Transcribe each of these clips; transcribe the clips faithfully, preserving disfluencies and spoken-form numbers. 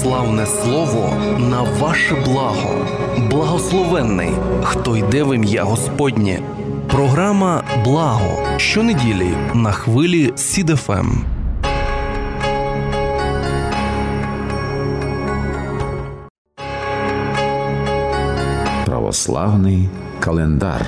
православне слово на ваше благо. Благословенний, хто йде в ім'я Господнє. Програма «Благо» щонеділі на хвилі Сід еф ем. Православний календар.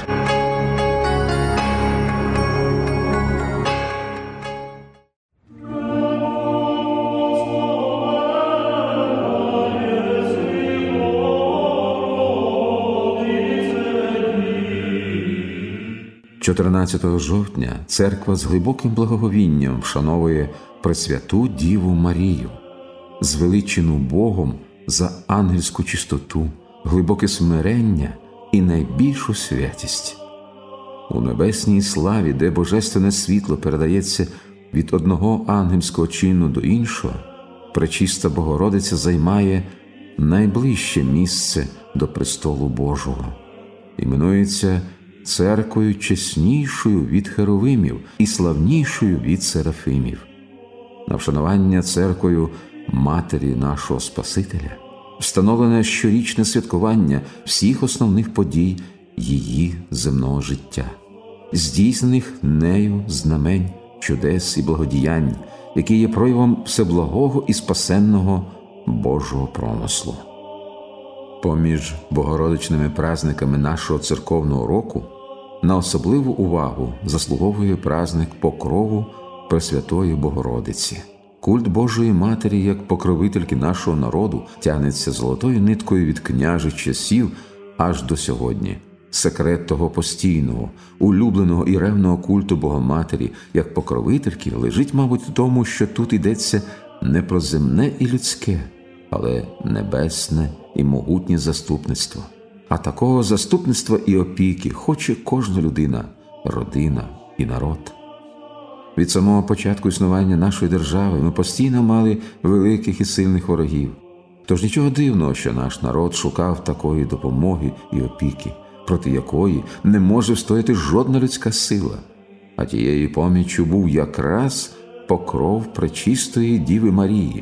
чотирнадцятого жовтня церква з глибоким благоговінням вшановує Пресвяту Діву Марію, звеличену Богом за ангельську чистоту, глибоке смирення і найбільшу святість. У небесній славі, де божественне світло передається від одного ангельського чину до іншого, Пречиста Богородиця займає найближче місце до престолу Божого. Іменується церквою чеснішою від херовимів і славнішою від серафимів. На вшанування церквою Матері нашого Спасителя встановлене щорічне святкування всіх основних подій її земного життя, здійснених нею знамень, чудес і благодіянь, які є проявом всеблагого і спасенного Божого промислу. Поміж богородичними праздниками нашого церковного року на особливу увагу заслуговує праздник Покрову Пресвятої Богородиці. Культ Божої Матері як покровительки нашого народу тягнеться золотою ниткою від княжих часів аж до сьогодні. Секрет того постійного, улюбленого і ревного культу Богоматері як покровительки лежить, мабуть, в тому, що тут йдеться не про земне і людське, але небесне і могутнє заступництво. А такого заступництва і опіки хоче кожна людина, родина і народ. Від самого початку існування нашої держави ми постійно мали великих і сильних ворогів. Тож нічого дивного, що наш народ шукав такої допомоги і опіки, проти якої не може встояти жодна людська сила. А тією поміччю був якраз покров Пречистої Діви Марії.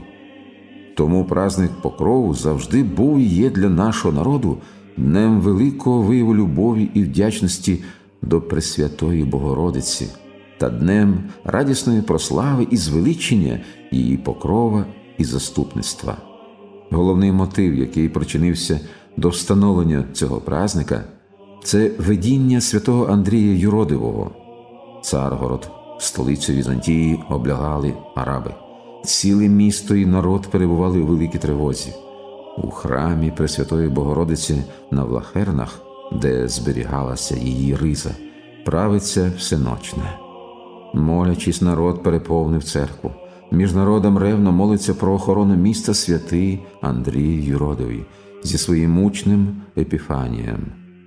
Тому праздник Покрову завжди був і є для нашого народу днем великого вияву любові і вдячності до Пресвятої Богородиці та днем радісної прослави і звеличення її покрова і заступництва. Головний мотив, який причинився до встановлення цього празника, це видіння святого Андрія Юродивого. Царгород, столицю Візантії, облягали араби. Ціле місто і народ перебували у великій тривозі. У храмі Пресвятої Богородиці на Влахернах, де зберігалася її риза, правиться всеночне. Молячись, народ переповнив церкву. Між народом ревно молиться про охорону міста святий Андрій Юродивий зі своїм учнем Епіфанієм.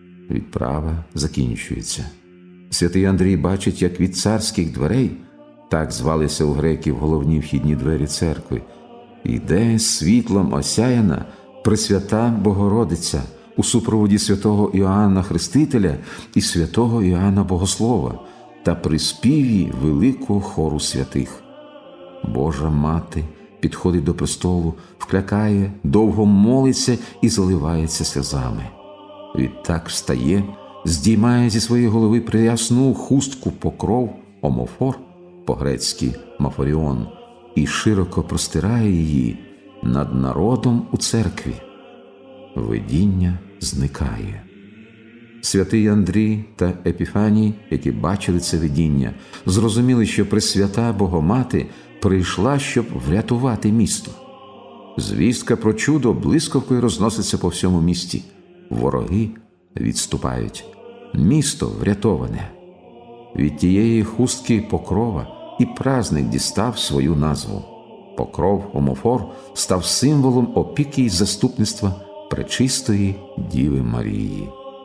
Відправа закінчується. Святий Андрій бачить, як від царських дверей, так звалися у греків головні вхідні двері церкви, йде світлом осяяна Пресвята Богородиця у супроводі святого Іоанна Хрестителя і святого Іоанна Богослова та при співі великого хору святих. Божа Мати підходить до престолу, вклякає, довго молиться і заливається сльозами. Відтак встає, здіймає зі своєї голови приясну хустку покров, омофор, по-грецьки мафоріон, і широко простирає її над народом у церкві. Видіння зникає. Святий Андрій та Епіфаній, які бачили це видіння, зрозуміли, що Пресвята Богомати прийшла, щоб врятувати місто. Звістка про чудо блискавкою розноситься по всьому місті. Вороги відступають. Місто врятоване. Від тієї хустки покрова і праздник дістав свою назву. Покров, омофор, став символом опіки і заступництва Пречистої Діви Марії.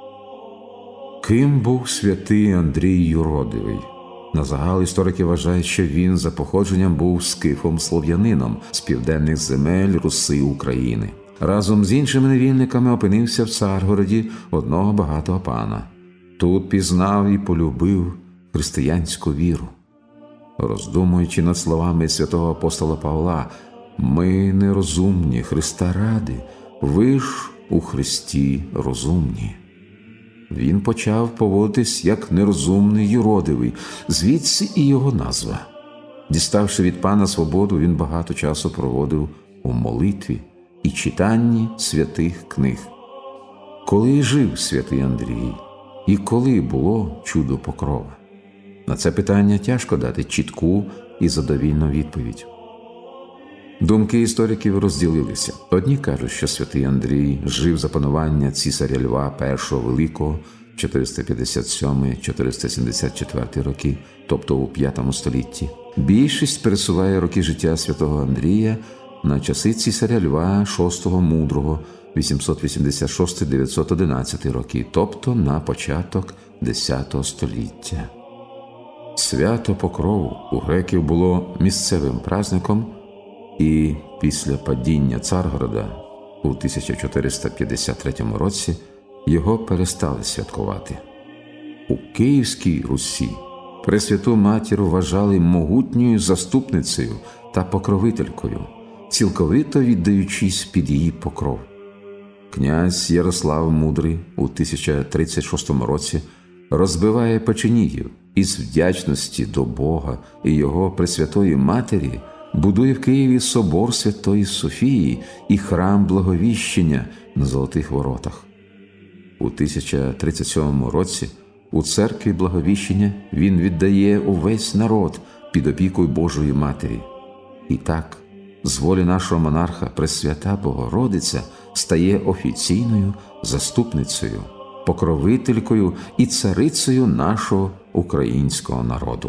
Ким був святий Андрій Юродивий? Назагал історики вважають, що він за походженням був скифом-слов'янином з південних земель Руси України. Разом з іншими невільниками опинився в Царгороді одного багатого пана. Тут пізнав і полюбив християнську віру. Роздумуючи над словами святого апостола Павла, Ми нерозумні Христа ради, ви ж у Христі розумні. Він почав поводитись як нерозумний юродивий, звідси і його назва. Діставши від Пана свободу, він багато часу проводив у молитві і читанні святих книг. Коли жив святий Андрій і коли було чудо Покрова? На це питання тяжко дати чітку і задовільну відповідь. Думки істориків розділилися. Одні кажуть, що святий Андрій жив за панування цісаря Льва І Великого чотириста п'ятдесят сьомий - чотириста сімдесят четвертий роки, тобто у п'ятому столітті. Більшість пересуває роки життя святого Андрія на часи цісаря Льва шостого Мудрого вісімсот вісімдесят шостий - дев'ятсот одинадцятий роки, тобто на початок десятого століття. Свято Покрову у греків було місцевим праздником, і після падіння Царгорода у тисяча чотириста п'ятдесят третьому році його перестали святкувати. У Київській Русі Пресвяту Матір вважали могутньою заступницею та покровителькою, цілковито віддаючись під її покров. Князь Ярослав Мудрий у тисяча тридцять шостому році розбиває печенігів і з вдячності до Бога і його Пресвятої Матері будує в Києві собор Святої Софії і храм Благовіщення на Золотих Воротах. У тисяча тридцять сьомому році у церкві Благовіщення він віддає увесь народ під опікою Божої Матері. І так, з волі нашого монарха Пресвята Богородиця стає офіційною заступницею, покровителькою і царицею нашого українського народу.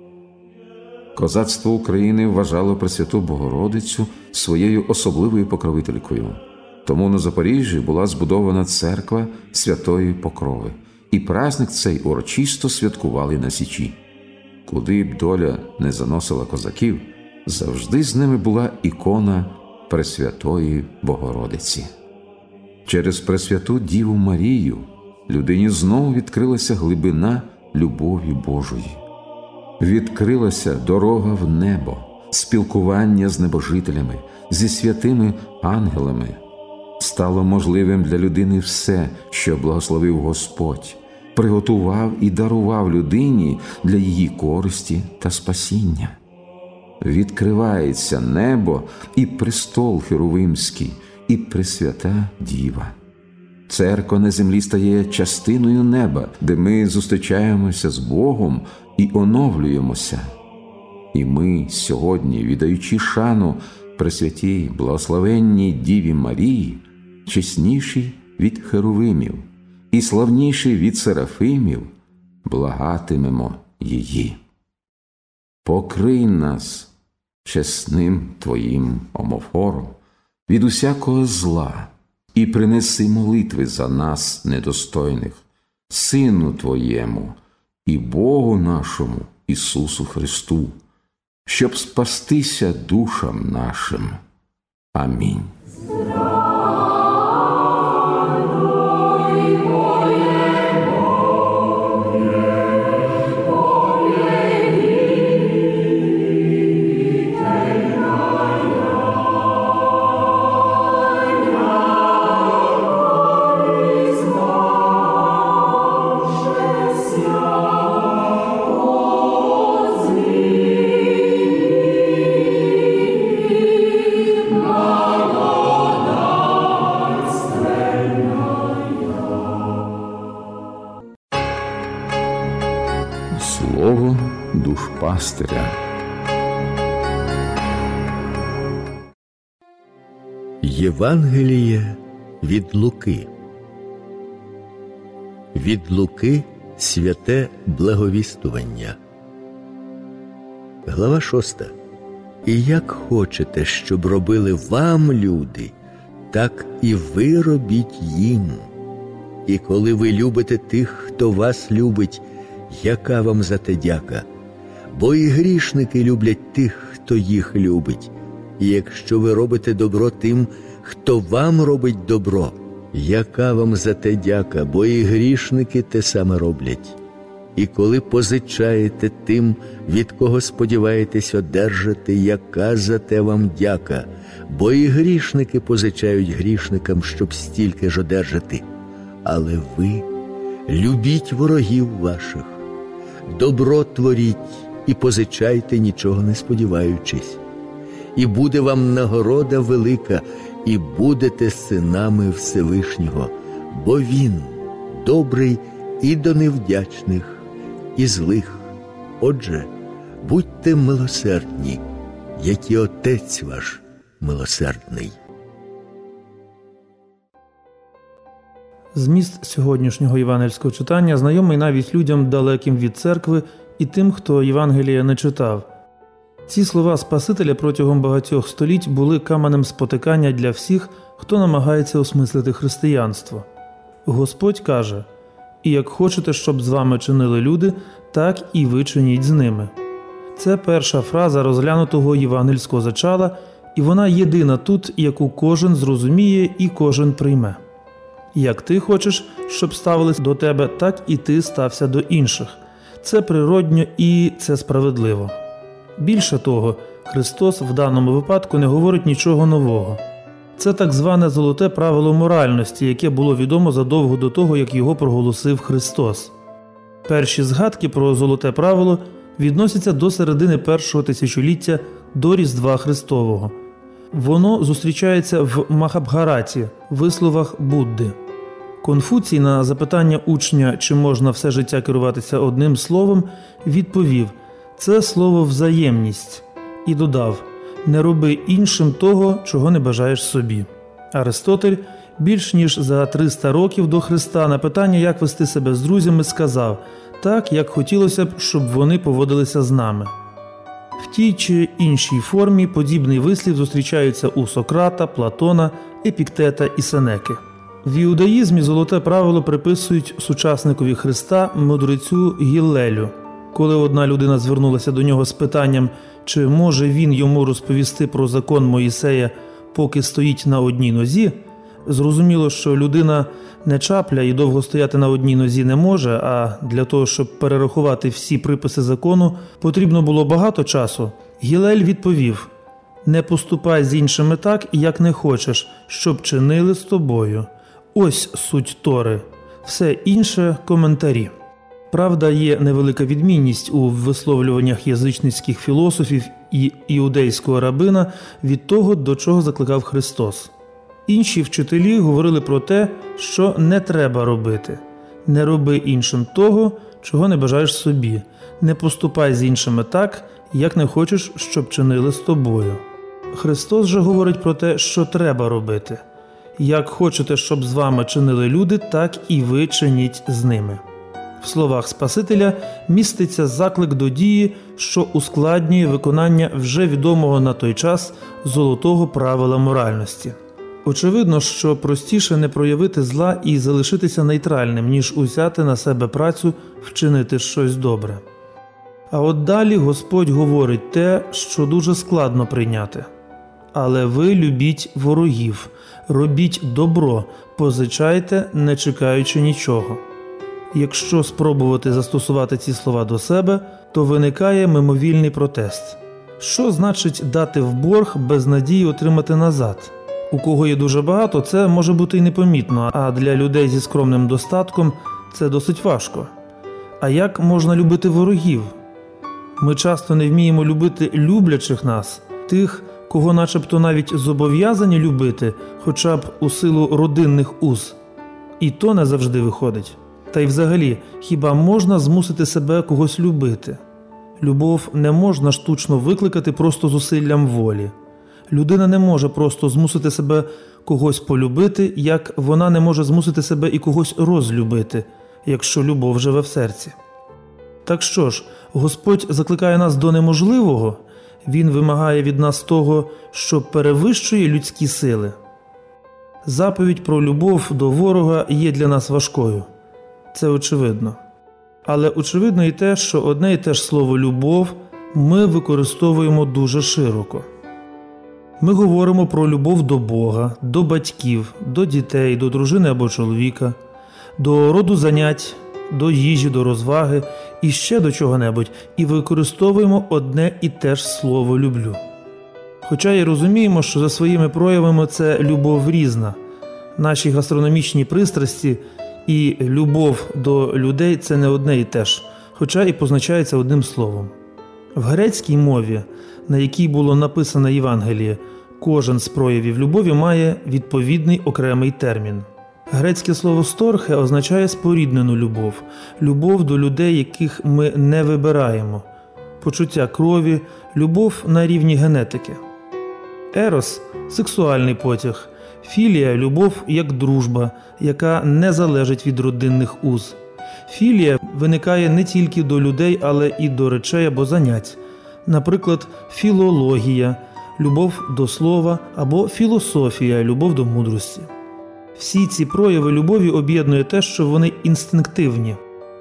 Козацтво України вважало Пресвяту Богородицю своєю особливою покровителькою. Тому на Запоріжжі була збудована церква Святої Покрови, і праздник цей урочисто святкували на Січі. Куди б доля не заносила козаків, завжди з ними була ікона Пресвятої Богородиці. Через Пресвяту Діву Марію людині знову відкрилася глибина любові Божої. Відкрилася дорога в небо, спілкування з небожителями, зі святими ангелами. Стало можливим для людини все, що благословив Господь, приготував і дарував людині для її користі та спасіння. Відкривається небо і престол Херовимський, і Пресвята Діва. Церква на землі стає частиною неба, де ми зустрічаємося з Богом і оновлюємося. І ми сьогодні, віддаючи шану Пресвятій благословенній Діві Марії, чесніші від херовимів і славніші від серафимів, благатимемо її. Покрий нас чесним Твоїм омофором від усякого зла і принеси молитви за нас недостойних, Сину Твоєму і Богу нашому Ісусу Христу, щоб спастися душам нашим. Амінь. Слово душпастиря. Євангеліє від Луки. Від Луки святе благовістування. Глава шоста. І як хочете, щоб робили вам люди, так і ви робіть їм. І коли ви любите тих, хто вас любить, яка вам за те дяка? Бо і грішники люблять тих, хто їх любить. І якщо ви робите добро тим, хто вам робить добро, яка вам за те дяка? Бо і грішники те саме роблять. І коли позичаєте тим, від кого сподіваєтесь одержати, яка за те вам дяка, бо і грішники позичають грішникам, щоб стільки ж одержати. Але ви любіть ворогів ваших, добро творіть і позичайте, нічого не сподіваючись. І буде вам нагорода велика, і будете синами Всевишнього, бо Він добрий і до невдячних, і злих. Отже, будьте милосердні, як і Отець ваш милосердний. Зміст сьогоднішнього євангельського читання знайомий навіть людям, далеким від церкви, і тим, хто Євангелія не читав. Ці слова Спасителя протягом багатьох століть були каменем спотикання для всіх, хто намагається осмислити християнство. Господь каже: «І як хочете, щоб з вами чинили люди, так і ви чиніть з ними». Це перша фраза розглянутого євангельського зачала, і вона єдина тут, яку кожен зрозуміє і кожен прийме. Як ти хочеш, щоб ставились до тебе, так і ти стався до інших. Це природньо і це справедливо. Більше того, Христос в даному випадку не говорить нічого нового. Це так зване золоте правило моральності, яке було відомо задовго до того, як його проголосив Христос. Перші згадки про золоте правило відносяться до середини першого тисячоліття до Різдва Христового. Воно зустрічається в Махабхараті, висловах Будди. Конфуцій на запитання учня, чи можна все життя керуватися одним словом, відповів: «Це слово взаємність», і додав: «Не роби іншим того, чого не бажаєш собі». Аристотель більш ніж за триста років до Христа на питання, як вести себе з друзями, сказав: «Так, як хотілося б, щоб вони поводилися з нами». В тій чи іншій формі подібний вислів зустрічається у Сократа, Платона, Епіктета і Сенеки. В іудаїзмі золоте правило приписують сучасникові Христа, мудрецю Гіллелю. Коли одна людина звернулася до нього з питанням, чи може він йому розповісти про закон Моїсея, поки стоїть на одній нозі, зрозуміло, що людина не чапля і довго стояти на одній нозі не може, а для того, щоб перерахувати всі приписи закону, потрібно було багато часу. Гілель відповів: «Не поступай з іншими так, як не хочеш, щоб чинили з тобою. Ось суть Тори. Все інше – коментарі». Правда, є невелика відмінність у висловлюваннях язичницьких філософів і іудейського рабина від того, до чого закликав Христос. Інші вчителі говорили про те, що не треба робити. Не роби іншим того, чого не бажаєш собі. Не поступай з іншими так, як не хочеш, щоб чинили з тобою. Христос же говорить про те, що треба робити. Як хочете, щоб з вами чинили люди, так і ви чиніть з ними. В словах Спасителя міститься заклик до дії, що ускладнює виконання вже відомого на той час золотого правила моральності. Очевидно, що простіше не проявити зла і залишитися нейтральним, ніж узяти на себе працю вчинити щось добре. А от далі Господь говорить те, що дуже складно прийняти. «Але ви любіть ворогів, робіть добро, позичайте, не чекаючи нічого». Якщо спробувати застосувати ці слова до себе, то виникає мимовільний протест. Що значить дати в борг без надії отримати назад? У кого є дуже багато, це може бути і непомітно, а для людей зі скромним достатком це досить важко. А як можна любити ворогів? Ми часто не вміємо любити люблячих нас, тих, кого начебто навіть зобов'язані любити, хоча б у силу родинних уз. І то не завжди виходить. Та й взагалі, хіба можна змусити себе когось любити? Любов не можна штучно викликати просто зусиллям волі. Людина не може просто змусити себе когось полюбити, як вона не може змусити себе і когось розлюбити, якщо любов живе в серці. Так що ж, Господь закликає нас до неможливого? Він вимагає від нас того, що перевищує людські сили. Заповідь про любов до ворога є для нас важкою. Це очевидно. Але очевидно і те, що одне і те ж слово «любов» ми використовуємо дуже широко. Ми говоримо про любов до Бога, до батьків, до дітей, до дружини або чоловіка, до роду занять, до їжі, до розваги іще до чого-небудь і використовуємо одне і те ж слово «люблю». Хоча й розуміємо, що за своїми проявами це любов різна. Наші гастрономічні пристрасті і любов до людей – це не одне і те ж, хоча і позначається одним словом. В грецькій мові, на якій було написано Євангеліє, кожен з проявів любові має відповідний окремий термін. Грецьке слово «сторхе» означає споріднену любов, любов до людей, яких ми не вибираємо, почуття крові, любов на рівні генетики. Ерос – сексуальний потяг, філія – любов як дружба, яка не залежить від родинних уз. Філія виникає не тільки до людей, але і до речей або занять. Наприклад, філологія – любов до слова, або філософія – любов до мудрості. Всі ці прояви любові об'єднує те, що вони інстинктивні.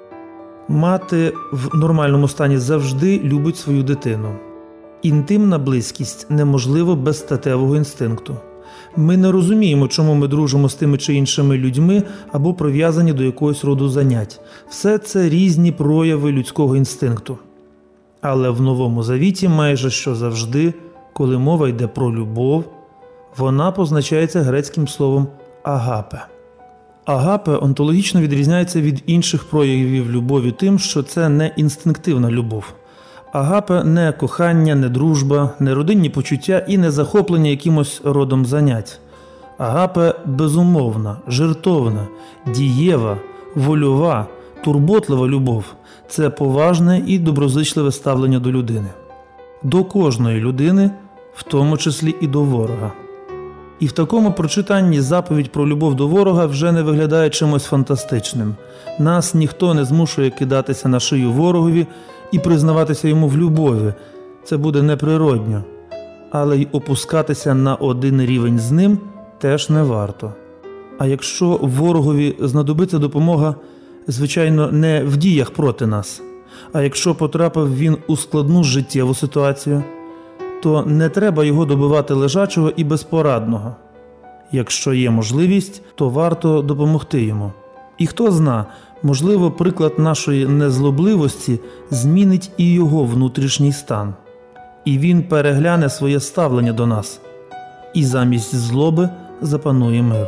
Мати в нормальному стані завжди любить свою дитину. Інтимна близькість неможлива без статевого інстинкту. Ми не розуміємо, чому ми дружимо з тими чи іншими людьми або прив'язані до якогось роду занять. Все це різні прояви людського інстинкту. Але в Новому Завіті майже що завжди, коли мова йде про любов, вона позначається грецьким словом «агапе». Агапе онтологічно відрізняється від інших проявів любові тим, що це не інстинктивна любов. Агапе – не кохання, не дружба, не родинні почуття і не захоплення якимось родом занять. Агапе – безумовна, жертовна, дієва, вольова, турботлива любов – це поважне і доброзичливе ставлення до людини. До кожної людини, в тому числі і до ворога. І в такому прочитанні заповідь про любов до ворога вже не виглядає чимось фантастичним. Нас ніхто не змушує кидатися на шию ворогові і признаватися йому в любові. Це буде неприродньо. Але й опускатися на один рівень з ним теж не варто. А якщо ворогові знадобиться допомога, звичайно, не в діях проти нас, а якщо потрапив він у складну життєву ситуацію, то не треба його добивати лежачого і безпорадного. Якщо є можливість, то варто допомогти йому. І хто зна, можливо, приклад нашої незлобливості змінить і його внутрішній стан. І він перегляне своє ставлення до нас. І замість злоби запанує мир.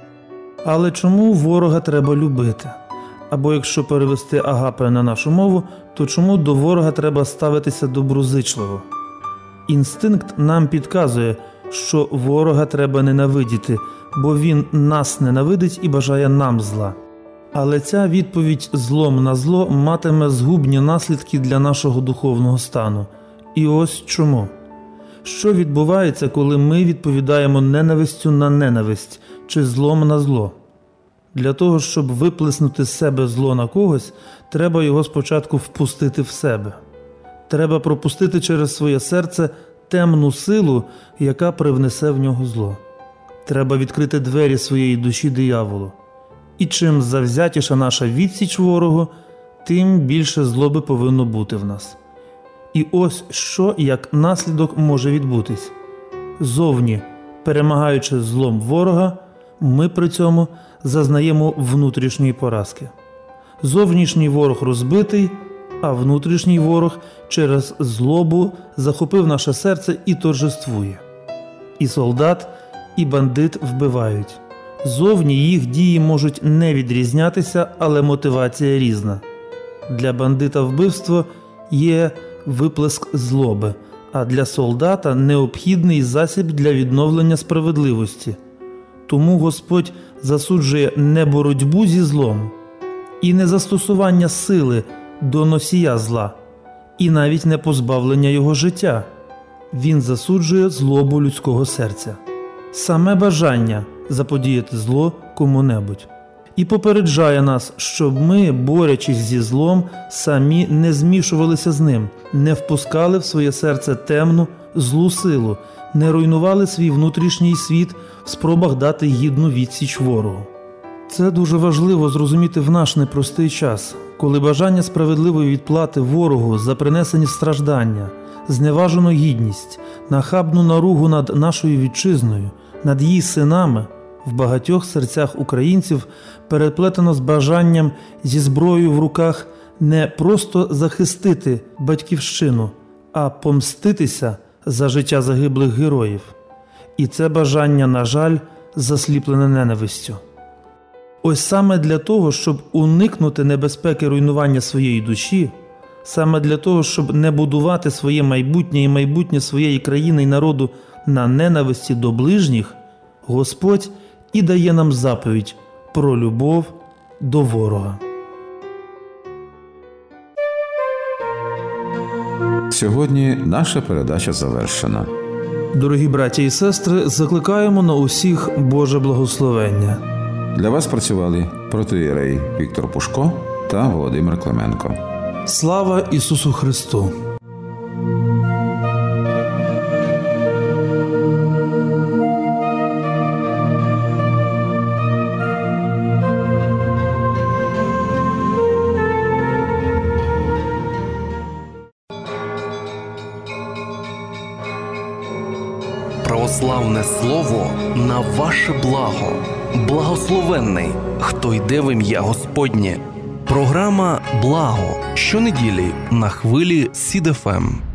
Але чому ворога треба любити? Або якщо перевести агапе на нашу мову, то чому до ворога треба ставитися доброзичливо? Інстинкт нам підказує, що ворога треба ненавидіти, бо він нас ненавидить і бажає нам зла. Але ця відповідь злом на зло матиме згубні наслідки для нашого духовного стану. І ось чому. Що відбувається, коли ми відповідаємо ненавистю на ненависть чи злом на зло? Для того, щоб виплеснути з себе зло на когось, треба його спочатку впустити в себе. Треба пропустити через своє серце темну силу, яка привнесе в нього зло. Треба відкрити двері своєї душі дияволу. І чим завзятіша наша відсіч ворогу, тим більше злоби повинно бути в нас. І ось що, як наслідок, може відбутись. Зовні, перемагаючи злом ворога, ми при цьому зазнаємо внутрішньої поразки. Зовнішній ворог розбитий, а внутрішній ворог через злобу захопив наше серце і торжествує. І солдат, і бандит вбивають. Зовні їх дії можуть не відрізнятися, але мотивація різна. Для бандита вбивство є виплеск злоби, а для солдата необхідний засіб для відновлення справедливості. Тому Господь засуджує не боротьбу зі злом, і не застосування сили до носія зла, і навіть не позбавлення його життя. Він засуджує злобу людського серця. Саме бажання заподіяти зло кому-небудь. І попереджає нас, щоб ми, борючись зі злом, самі не змішувалися з ним, не впускали в своє серце темну, злу силу, не руйнували свій внутрішній світ в спробах дати гідну відсіч ворогу. Це дуже важливо зрозуміти в наш непростий час, коли бажання справедливої відплати ворогу за принесені страждання, зневажену гідність, нахабну наругу над нашою вітчизною, над її синами в багатьох серцях українців переплетено з бажанням зі зброєю в руках не просто захистити батьківщину, а помститися за життя загиблих героїв. І це бажання, на жаль, засліплене ненавистю. Ось саме для того, щоб уникнути небезпеки руйнування своєї душі, саме для того, щоб не будувати своє майбутнє і майбутнє своєї країни і народу на ненависті до ближніх, Господь і дає нам заповідь про любов до ворога. Сьогодні наша передача завершена. Дорогі браті і сестри, закликаємо на усіх Боже благословення. Для вас працювали протоієрей Віктор Пушко та Володимир Клименко. Слава Ісусу Христу! Православне слово на ваше благо. Благословенний, хто йде в ім'я Господнє. Програма «Благо» щонеділі на хвилі Сід еф ем.